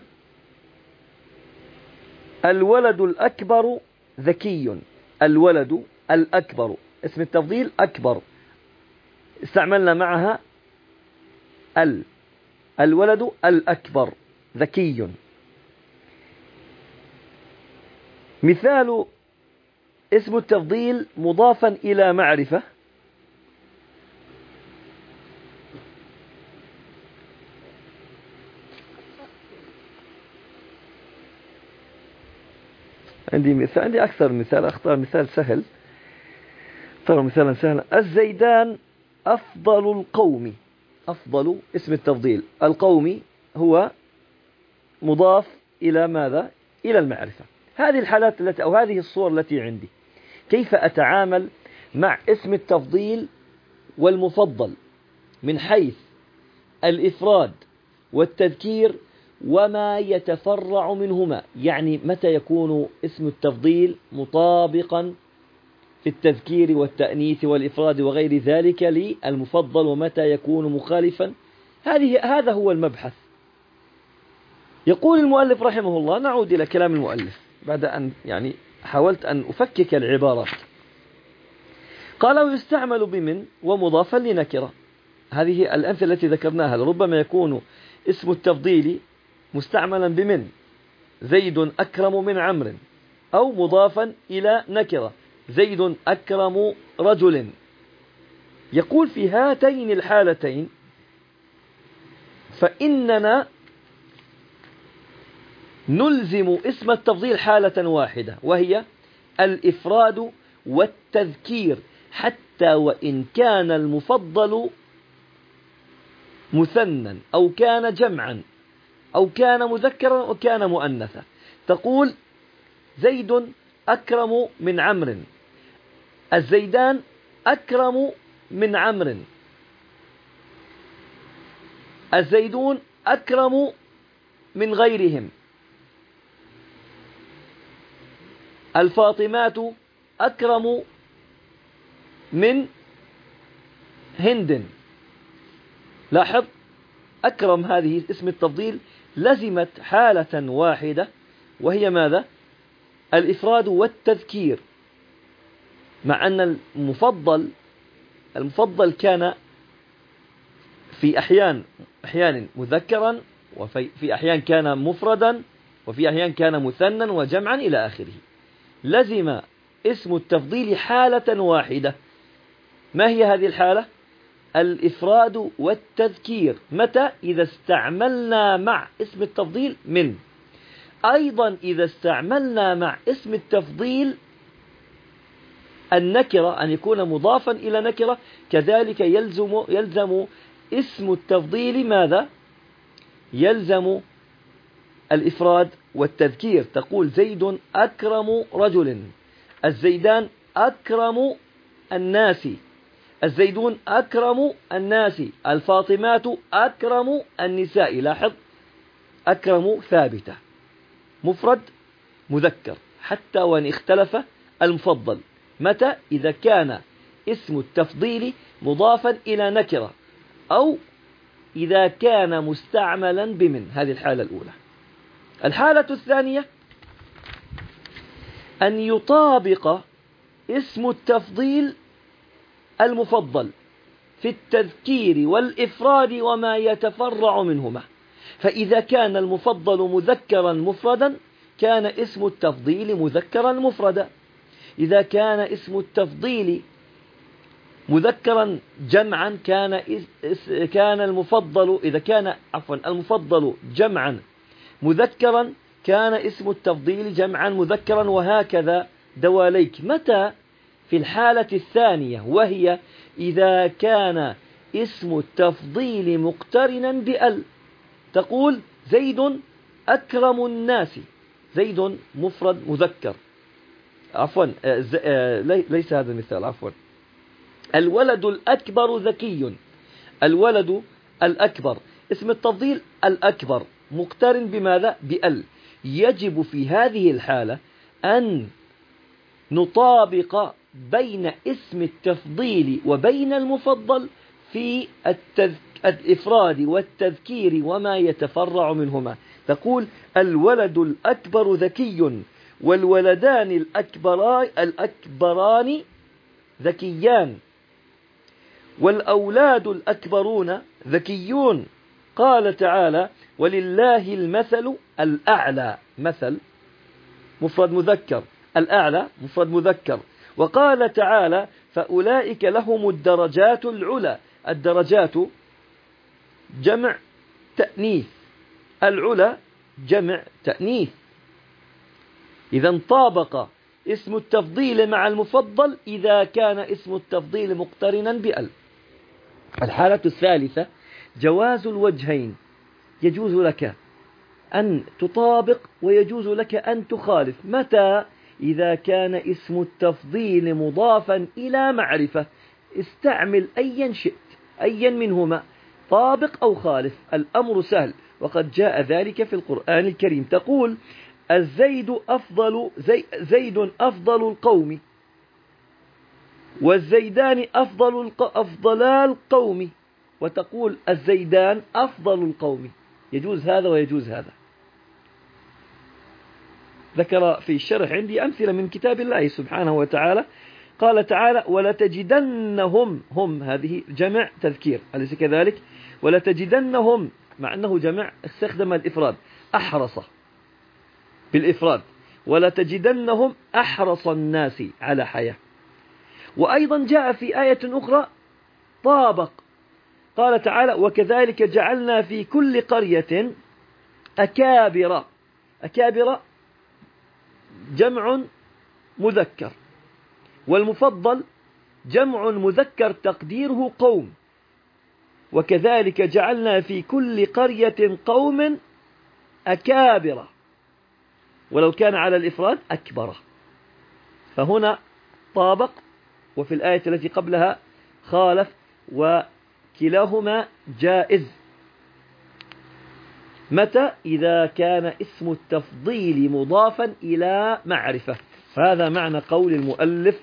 الولد الأكبر ذكي. الولد الأكبر اسم التفضيل أكبر، استعملنا معها ال الولد الأكبر ذكي. مثال اسم التفضيل مضافا إلى معرفة عندي مثال، عندي أكثر مثال، أختار مثال سهل، اختار مثالا سهلا. الزيدان أفضل القوم. أفضل اسم التفضيل، القوم هو مضاف إلى ماذا؟ إلى المعرفة. هذه الحالات التي أو هذه الصور التي عندي، كيف أتعامل مع اسم التفضيل والمفضل من حيث الإفراد والتذكير وما يتفرع منهما؟ يعني متى يكون اسم التفضيل مطابقا في التذكير والتأنيث والإفراد وغير ذلك للمفضل، ومتى يكون مخالفا؟ هذه هذا هو المبحث. يقول المؤلف رحمه الله، نعود إلى كلام المؤلف بعد أن يعني حاولت أن أفكك العبارات. قال: ويستعمل بمن ومضافا لنكرة. هذه الأمثلة التي ذكرناها، ربما يكون اسم التفضيل مستعملا بمن، زيد أكرم من عمرو، أو مضافا إلى نكرة، زيد أكرم رجل. يقول: في هاتين الحالتين فإننا نلزم اسم التفضيل حالة واحدة، وهي الإفراد والتذكير، حتى وإن كان المفضل مثنى أو كان جمعا أو كان مذكرا أو كان مؤنثا. تقول: زيد أكرم من عمرو، الزيدان أكرم من عمرو، الزيدون أكرم من غيرهم، الفاطمات أكرم من هند. لاحظ، أكرم هذه اسم التفضيل لزمت حالة واحدة، وهي ماذا؟ الإفراد والتذكير، مع أن المفضل المفضل كان في أحيان أحيان مذكرا، وفي أحيان كان مفردا، وفي أحيان كان مثنى وجمعا إلى آخره. لزم اسم التفضيل حالة واحدة. ما هي هذه الحالة؟ الإفراد والتذكير. متى؟ إذا استعملنا مع اسم التفضيل من. أيضا إذا استعملنا مع اسم التفضيل النكرة، أن يكون مضافا إلى نكرة، كذلك يلزم يلزم اسم التفضيل ماذا؟ يلزم الإفراد والتذكير. تقول: زيد أكرم رجل، الزيدان أكرم الناس، الزيدون أكرم الناس، الفاطمات أكرم النساء. لاحظ، أكرم ثابتة، مفرد مذكر، حتى وإن اختلف المفضل. متى؟ إذا كان اسم التفضيل مضافا إلى نكرة، أو إذا كان مستعملا بمن. هذه الحالة الأولى. الحالة الثانية أن يطابق اسم التفضيل المفضل في التذكير والإفراد وما يتفرع منهما. فإذا كان المفضل مذكرا مفردا كان اسم التفضيل مذكرا مفردا. إذا كان اسم التفضيل مذكرا جمعا كان كان المفضل إذا كان عفوا المفضل جمعا مذكرا كان اسم التفضيل جمعا مذكرا، وهكذا دواليك. متى؟ في الحالة الثانية، وهي إذا كان اسم التفضيل مقترنا بأل. تقول: زيد أكرم الناس، زيد مفرد مذكر، عفوا ليس هذا المثال، عفوا الولد الأكبر ذكي، الولد الأكبر اسم التفضيل الأكبر مقترن بماذا؟ بأل. يجب في هذه الحالة أن نطابق بين اسم التفضيل وبين المفضل في الإفراد والتذكير وما يتفرع منهما. تقول: الولد الأكبر ذكي، والولدان الأكبران, الأكبران ذكيان، والأولاد الأكبرون ذكيون. قال تعالى ولله المثل الأعلى، مثل مفرد مذكر، الأعلى مفرد مذكر. وقال تعالى فأولئك لهم الدرجات العلى، الدرجات جمع تأنيث، العلى جمع تأنيث. إذا طابق اسم التفضيل مع المفضل إذا كان اسم التفضيل مقترنا بأل. الحالة الثالثة جواز الوجهين، يجوز لك أن تطابق ويجوز لك أن تخالف. متى؟ إذا كان اسم التفضيل مضافا إلى معرفة، استعمل أيا شئت، أيا منهما، طابق أو خالف، الأمر سهل، وقد جاء ذلك في القرآن الكريم. تقول الزيد أفضل زي زيد أفضل القوم، والزيدان أفضل أفضلا القوم، وتقول الزيدان أفضل القوم. يجوز هذا ويجوز هذا. ذكر في الشرح عندي أمثلة من كتاب الله سبحانه وتعالى. قال تعالى ولتجدنهم، هم هذه جمع تذكير أليس كذلك؟ ولتجدنهم مع أنه جمع استخدم الإفراد، أحرص بالإفراد، ولتجدنهم أحرص الناس على حياة. وأيضا جاء في آية أخرى طابق، قال تعالى وكذلك جعلنا في كل قرية أكابر، أكابر جمع مذكر، والمفضل جمع مذكر تقديره قوم، وكذلك جعلنا في كل قرية قوم أكابر، ولو كان على الإفراد أكبر. فهنا طابق، وفي الآية التي قبلها خالف، وكلاهما جائز. متى؟ إذا كان اسم التفضيل مضافا إلى معرفة. هذا معنى قول المؤلف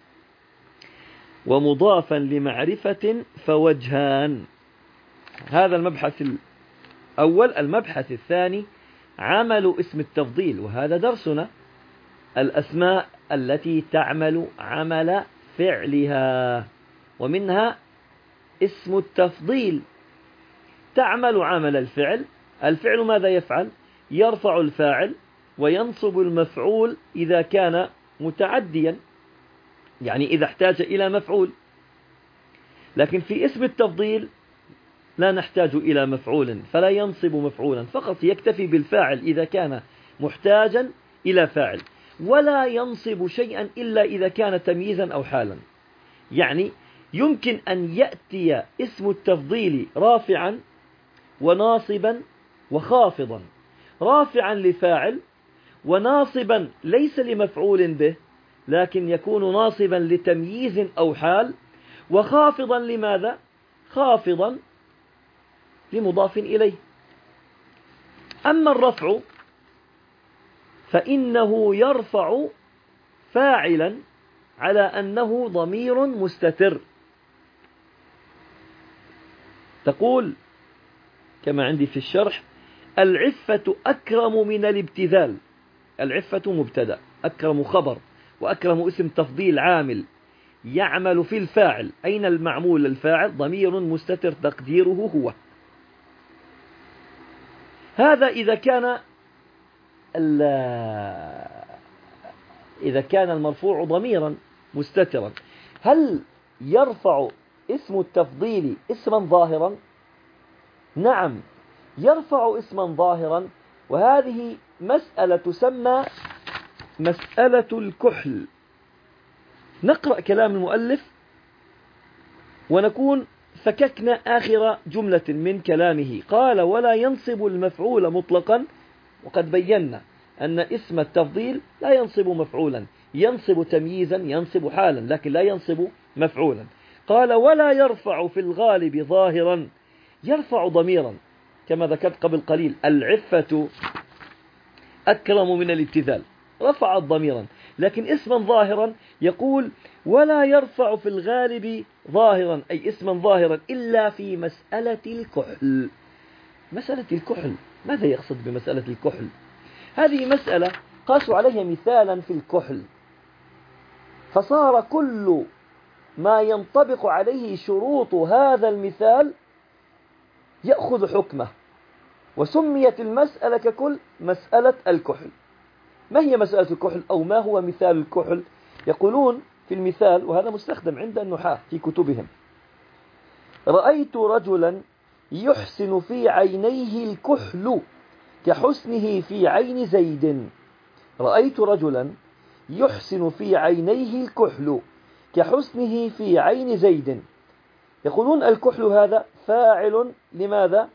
ومضافا لمعرفة فوجهان. هذا المبحث الأول. المبحث الثاني عمل اسم التفضيل، وهذا درسنا، الأسماء التي تعمل عمل فعلها، ومنها اسم التفضيل تعمل عمل الفعل. الفعل ماذا يفعل؟ يرفع الفاعل وينصب المفعول إذا كان متعديا، يعني إذا احتاج إلى مفعول. لكن في اسم التفضيل لا نحتاج إلى مفعول، فلا ينصب مفعولا، فقط يكتفي بالفاعل إذا كان محتاجا إلى فاعل، ولا ينصب شيئا إلا إذا كان تمييزا أو حالا. يعني يمكن أن يأتي اسم التفضيل رافعا وناصبا وخافضا، رافعا لفاعل وناصبا ليس لمفعول به، لكن يكون ناصبا لتمييز أو حال، وخافضا لماذا؟ خافضا لمضاف إليه. أما الرفع فإنه يرفع فاعلا على أنه ضمير مستتر. تقول كما عندي في الشرح العفة أكرم من الابتذال. العفة مبتدأ، أكرم خبر، وأكرم اسم تفضيل عامل يعمل في الفاعل. أين المعمول الفاعل؟ ضمير مستتر تقديره هو. هذا إذا كان إذا كان المرفوع ضميرا مستترا. هل يرفع اسم التفضيل اسما ظاهرا؟ نعم، يرفع اسما ظاهرا، وهذه مسألة تسمى مسألة الكحل. نقرأ كلام المؤلف ونكون فككنا آخر جملة من كلامه. قال ولا ينصب المفعول مطلقا، وقد بينا أن اسم التفضيل لا ينصب مفعولا، ينصب تمييزا، ينصب حالا، لكن لا ينصب مفعولا. قال ولا يرفع في الغالب ظاهرا، يرفع ضميرا كما ذكرت قبل قليل. العفة أكرم من الابتذال، رفعت ضميرا، لكن اسما ظاهرا يقول ولا يرفع في الغالب ظاهرا، أي اسما ظاهرا إلا في مسألة الكحل. مسألة الكحل، ماذا يقصد بمسألة الكحل؟ هذه مسألة قاسوا عليها مثالا في الكحل، فصار كل ما ينطبق عليه شروط هذا المثال يأخذ حكمه. وسميت المسألة ككل مسألة الكحل. ما هي مسألة الكحل أو ما هو مثال الكحل؟ يقولون في المثال، وهذا مستخدم عند النحاة في كتبهم: رأيت رجلا يحسن في عينيه الكحل كحسنه في عين زيد. رأيت رجلا يحسن في عينيه الكحل كحسنه في عين زيد. يقولون الكحل هذا فاعل لماذا؟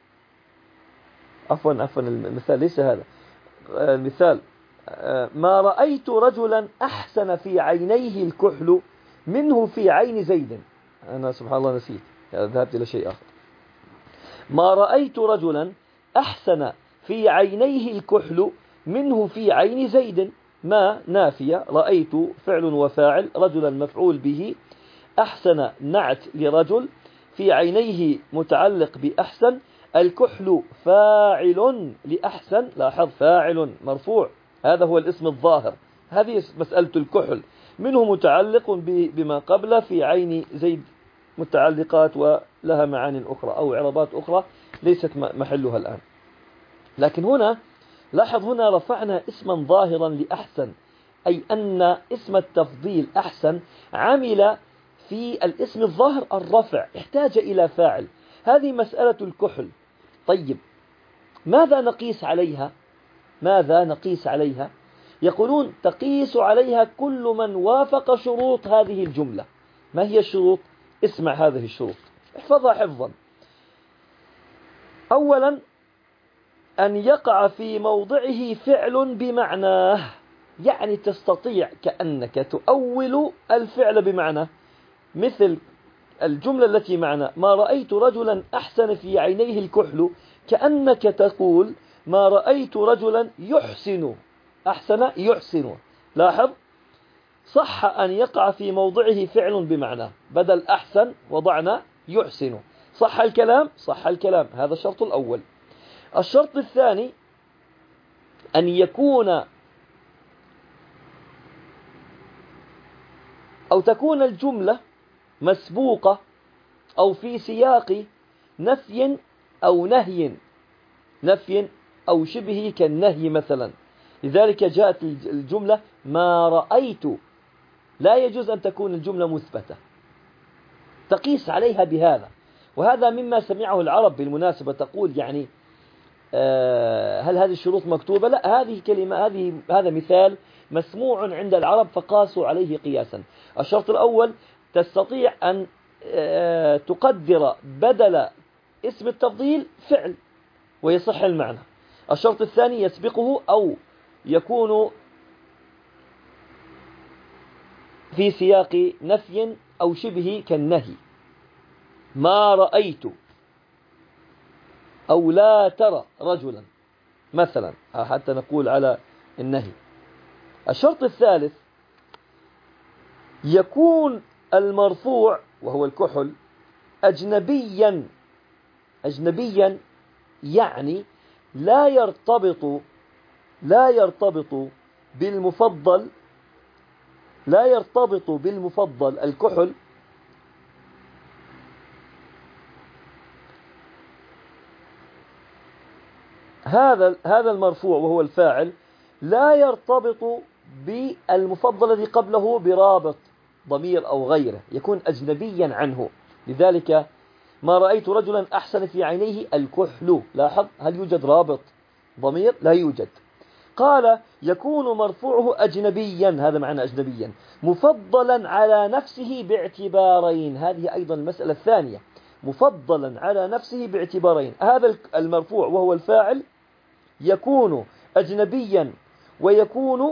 عفوا عفوا المثال ليس هذا المثال. ما رأيت رجلا أحسن في عينيه الكحل منه في عين زيد. أنا سبحان الله نسيت، ذهبت إلى شيء آخر. ما رأيت رجلا أحسن في عينيه الكحل منه في عين زيد. ما نافية، رأيت فعل وفاعل، رجلا مفعول به، أحسن نعت لرجل، في عينيه متعلق بأحسن، الكحل فاعل لأحسن. لاحظ فاعل مرفوع، هذا هو الاسم الظاهر. هذه مسألة الكحل، منه متعلق بما قبل، في عين زيد متعلقات ولها معاني أخرى أو عربات أخرى ليست محلها الآن. لكن هنا لاحظ، هنا رفعنا اسما ظاهرا لأحسن، أي أن اسم التفضيل أحسن عمل في الاسم الظاهر الرفع، احتاج إلى فاعل. هذه مسألة الكحل. طيب ماذا نقيس عليها؟ ماذا نقيس عليها؟ يقولون تقيس عليها كل من وافق شروط هذه الجملة. ما هي الشروط؟ اسمع هذه الشروط، احفظها حفظا. أولا، أن يقع في موضعه فعل بمعناه، يعني تستطيع كأنك تؤول الفعل بمعنى، مثل الجملة التي معنا: ما رأيت رجلا أحسن في عينيه الكحل، كأنك تقول ما رأيت رجلا يحسن. أحسن يحسن. لاحظ، صح أن يقع في موضعه فعل بمعنى، بدل أحسن وضعنا يحسن. صح الكلام؟ صح الكلام. هذا الشرط الأول. الشرط الثاني، أن يكون أو تكون الجملة مسبوقة أو في سياق نفي أو نهي، نفي أو شبه كالنهي مثلا. لذلك جاءت الجملة ما رأيت. لا يجوز أن تكون الجملة مثبتة، تقيس عليها بهذا. وهذا مما سمعه العرب بالمناسبة، تقول يعني آه هل هذه الشروط مكتوبة؟ لا، هذه كلمة، هذه هذا مثال مسموع عند العرب فقاسوا عليه قياسا. الشرط الأول، تستطيع أن آه تقدر بدل اسم التفضيل فعل ويصح المعنى. الشرط الثاني، يسبقه أو يكون في سياق نفي أو شبه كالنهي. ما رأيت أو لا ترى رجلا مثلا، حتى نقول على النهي. الشرط الثالث، يكون المرفوع وهو الكحل أجنبيا. أجنبيا يعني لا يرتبط لا يرتبط بالمفضل لا يرتبط بالمفضل الكحل هذا هذا المرفوع وهو الفاعل لا يرتبط بالمفضل الذي قبله برابط ضمير أو غيره، يكون أجنبيا عنه. لذلك ما رأيت رجلا أحسن في عينيه الكحل. لاحظ، هل يوجد رابط ضمير؟ لا يوجد. قال يكون مرفوعه أجنبيا، هذا معنى أجنبيا، مفضلا على نفسه باعتبارين. هذه أيضا المسألة الثانية، مفضلا على نفسه باعتبارين. هذا المرفوع وهو الفاعل يكون أجنبيا، ويكون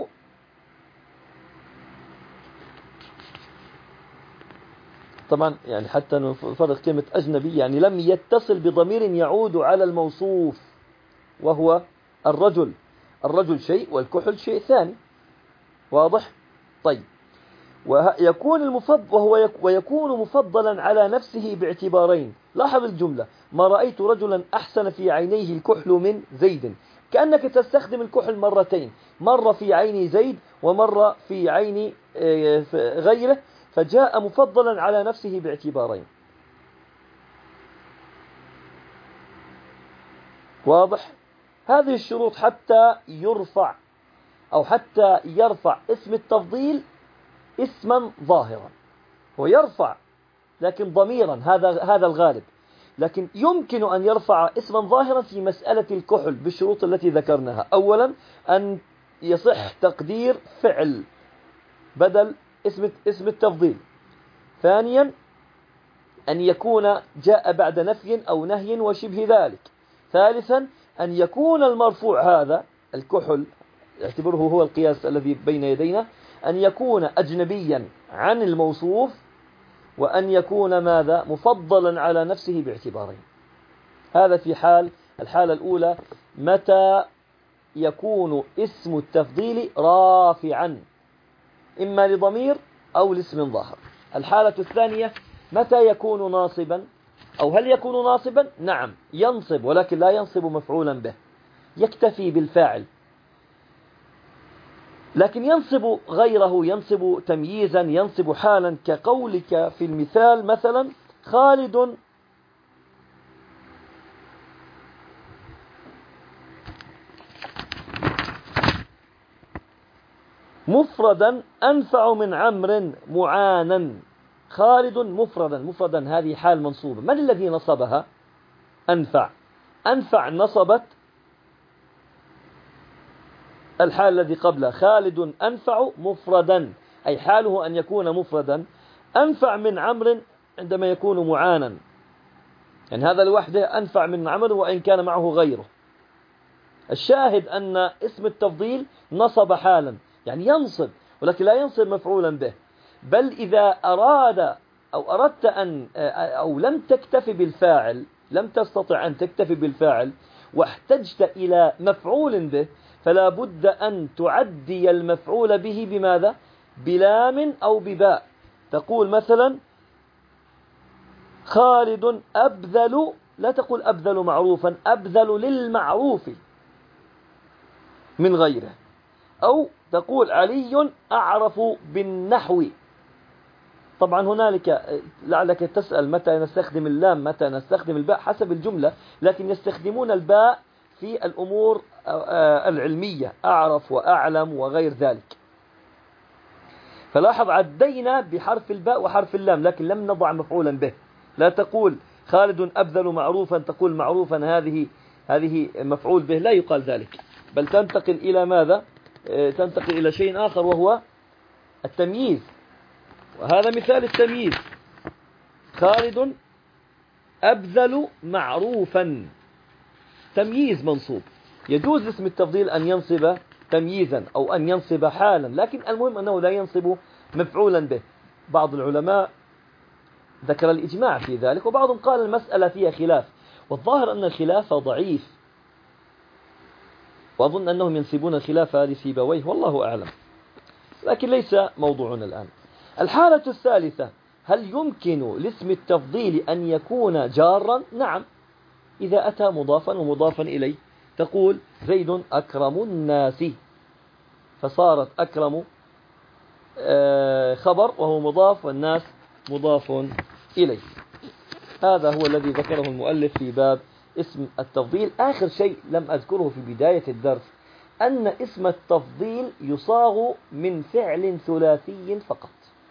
طبعا يعني حتى نفرق كلمة أجنبي، يعني لم يتصل بضمير يعود على الموصوف وهو الرجل. الرجل شيء والكحل شيء ثاني. واضح؟ طيب، ويكون المفضل وهو ويكون مفضلا على نفسه باعتبارين. لاحظ الجملة: ما رأيت رجلا أحسن في عينيه الكحل من زيد. كأنك تستخدم الكحل مرتين، مرة في عين زيد ومرة في عين غيره، فجاء مفضلا على نفسه باعتبارين. واضح؟ هذه الشروط حتى يرفع أو حتى يرفع اسم التفضيل اسما ظاهرا، ويرفع لكن ضميرا، هذا هذا الغالب، لكن يمكن أن يرفع اسما ظاهرا في مسألة الكحل بالشروط التي ذكرناها. أولا أن يصح تقدير فعل بدل اسم اسم التفضيل. ثانيا أن يكون جاء بعد نفي أو نهي وشبه ذلك. ثالثا أن يكون المرفوع هذا الكحل، اعتبره هو القياس الذي بين يدينا، أن يكون أجنبيا عن الموصوف، وأن يكون ماذا مفضلا على نفسه باعتبارين. هذا في حال الحالة الأولى متى يكون اسم التفضيل رافعا إما لضمير أو لاسم ظاهر. الحالة الثانية متى يكون ناصبا، أو هل يكون ناصبا؟ نعم ينصب، ولكن لا ينصب مفعولا به، يكتفي بالفاعل، لكن ينصب غيره، ينصب تمييزا، ينصب حالا، كقولك في المثال مثلا خالد مفردا أنفع من عمرو معانا. خالد مفردا، مفردا هذه حال منصوبة، من الذي نصبها؟ أنفع. أنفع نصبت الحال الذي قبله، خالد أنفع مفردا، أي حاله أن يكون مفردا، أنفع من عمرو عندما يكون معانا، يعني هذا لوحده أنفع من عمرو وإن كان معه غيره. الشاهد أن اسم التفضيل نصب حالا، يعني ينصب، ولكن لا ينصب مفعولا به، بل إذا أراد أو أردت أن أو لم تكتفي بالفاعل، لم تستطع أن تكتفي بالفاعل واحتجت إلى مفعول به، فلا بد أن تعدي المفعول به بماذا؟ بلام أو بباء. تقول مثلا خالد أبذل، لا تقول أبذل معروفا، أبذل للمعروف من غيره. أو تقول علي أعرف بالنحو. طبعا هنالك لعلك تسأل متى نستخدم اللام متى نستخدم الباء، حسب الجملة، لكن يستخدمون الباء في الأمور العلمية، أعرف وأعلم وغير ذلك. فلاحظ عدينا بحرف الباء وحرف اللام، لكن لم نضع مفعولا به. لا تقول خالد أبذل معروفا تقول معروفا هذه هذه مفعول به، لا يقال ذلك، بل تنتقل إلى ماذا؟ تنتقل إلى شيء آخر وهو التمييز، وهذا مثال التمييز. خالد أبذل معروفا، تمييز منصوب. يجوز اسم التفضيل أن ينصب تمييزا أو أن ينصب حالا، لكن المهم أنه لا ينصب مفعولا به. بعض العلماء ذكر الإجماع في ذلك، وبعضهم قال المسألة فيها خلاف، والظاهر أن الخلاف ضعيف، وأظن أنهم ينسبون الخلاف لسيبويه والله أعلم، لكن ليس موضوعنا الآن. الحالة الثالثة، هل يمكن لاسم التفضيل أن يكون جارا؟ نعم، إذا أتى مضافا ومضافا إليه. تقول زيد أكرم الناس، فصارت أكرم خبر وهو مضاف والناس مضاف إليه. هذا هو الذي ذكره المؤلف في باب اسم التفضيل. آخر شيء لم أذكره في بداية الدرس أن اسم التفضيل يصاغ من فعل ثلاثي فقط.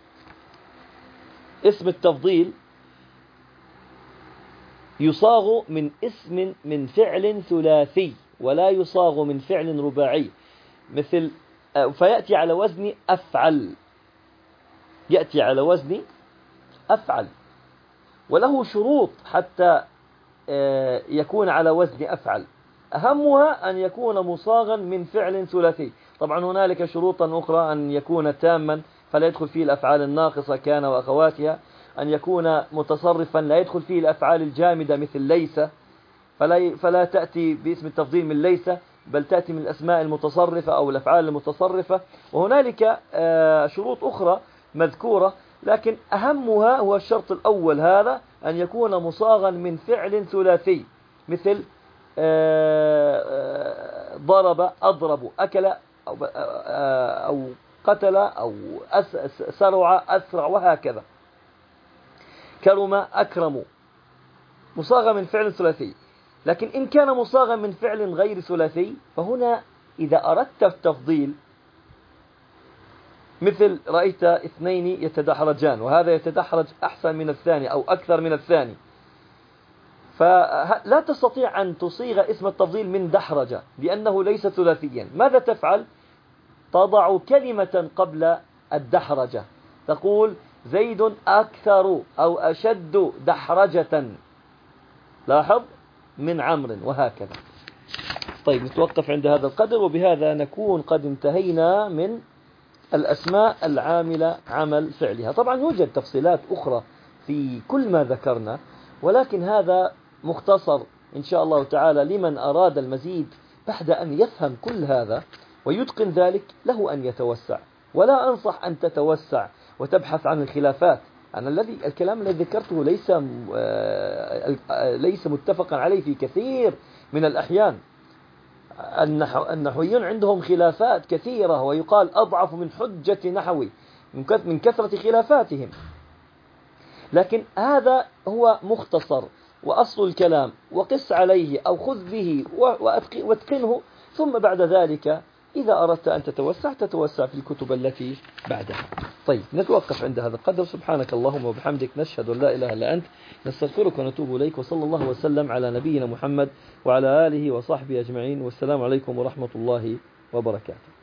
اسم التفضيل يصاغ من اسم من فعل ثلاثي، ولا يصاغ من فعل رباعي، مثل فيأتي على وزن أفعل، يأتي على وزن أفعل، وله شروط حتى يكون على وزن أفعل. أهمها أن يكون مصاغا من فعل ثلاثي. طبعا هنالك شروطا أخرى، أن يكون تاما فلا يدخل فيه الأفعال الناقصة كان وأخواتها، أن يكون متصرفا لا يدخل فيه الأفعال الجامدة مثل ليس، فلا, فلا تأتي باسم التفضيل من ليس، بل تأتي من الأسماء المتصرفة أو الأفعال المتصرفة. وهنالك شروط أخرى مذكورة، لكن أهمها هو الشرط الأول هذا، أن يكون مصاغا من فعل ثلاثي، مثل ضرب أضرب، أكل أو, أو قتل أو سرع أسرع، وهكذا. كرم أكرم، مصاغة من فعل ثلاثي. لكن إن كان مصاغا من فعل غير ثلاثي فهنا إذا أردت التفضيل، مثل رأيت اثنين يتدحرجان وهذا يتدحرج أحسن من الثاني أو أكثر من الثاني، فلا تستطيع أن تصيغ اسم التفضيل من دحرجة لأنه ليس ثلاثيا. ماذا تفعل؟ تضع كلمة قبل الدحرجة، تقول زيد أكثر أو أشد دحرجة، لاحظ، من عمرو، وهكذا. طيب نتوقف عند هذا القدر، وبهذا نكون قد انتهينا من الأسماء العاملة عمل فعلها. طبعا يوجد تفصيلات أخرى في كل ما ذكرنا، ولكن هذا مختصر إن شاء الله تعالى لمن أراد المزيد بعد أن يفهم كل هذا ويتقن ذلك له أن يتوسع، ولا أنصح أن تتوسع وتبحث عن الخلافات. أنا الذي الكلام الذي ذكرته ليس ليس متفقا عليه في كثير من الأحيان. النحويون عندهم خلافات كثيرة، ويقال أضعف من حجة نحوي من كثرة خلافاتهم، لكن هذا هو مختصر وأصل الكلام، وقس عليه أو خذ به واتقنه، ثم بعد ذلك إذا أردت أن تتوسع تتوسع في الكتب التي بعدها. طيب نتوقف عند هذا القدر. سبحانك اللهم وبحمدك، نشهد أن لا إله إلا أنت، نستغفرك ونتوب إليك، وصلى الله وسلم على نبينا محمد وعلى آله وصحبه أجمعين، والسلام عليكم ورحمة الله وبركاته.